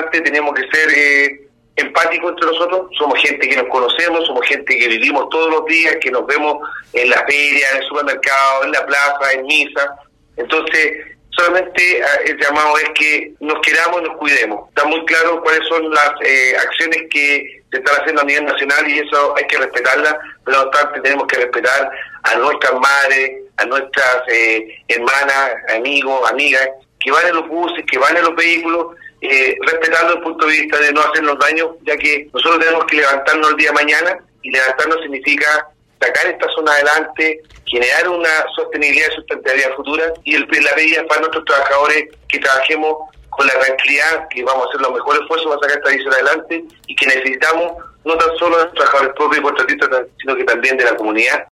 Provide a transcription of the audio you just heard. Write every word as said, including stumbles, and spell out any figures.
parte tenemos que ser eh, empáticos entre nosotros. Somos gente que nos conocemos, somos gente que vivimos todos los días, que nos vemos en la feria, en el supermercado, en la plaza, en misa. Entonces, solamente el llamado es que nos queramos y nos cuidemos. Está muy claro cuáles son las eh, acciones que se están haciendo a nivel nacional y eso hay que respetarlas, pero no obstante tenemos que respetar a nuestras madres, a nuestras eh, hermanas, amigos, amigas, que van en los buses, que van en los vehículos, eh, respetando el punto de vista de no hacernos daño, ya que nosotros tenemos que levantarnos el día de mañana, y levantarnos significa sacar esta zona adelante, generar una sostenibilidad y sustentabilidad futura, y el, la pedida para nuestros trabajadores que trabajemos con la tranquilidad, que vamos a hacer los mejores esfuerzos para sacar esta visión adelante, y que necesitamos no tan solo de los trabajadores propios y contratistas, sino que también de la comunidad,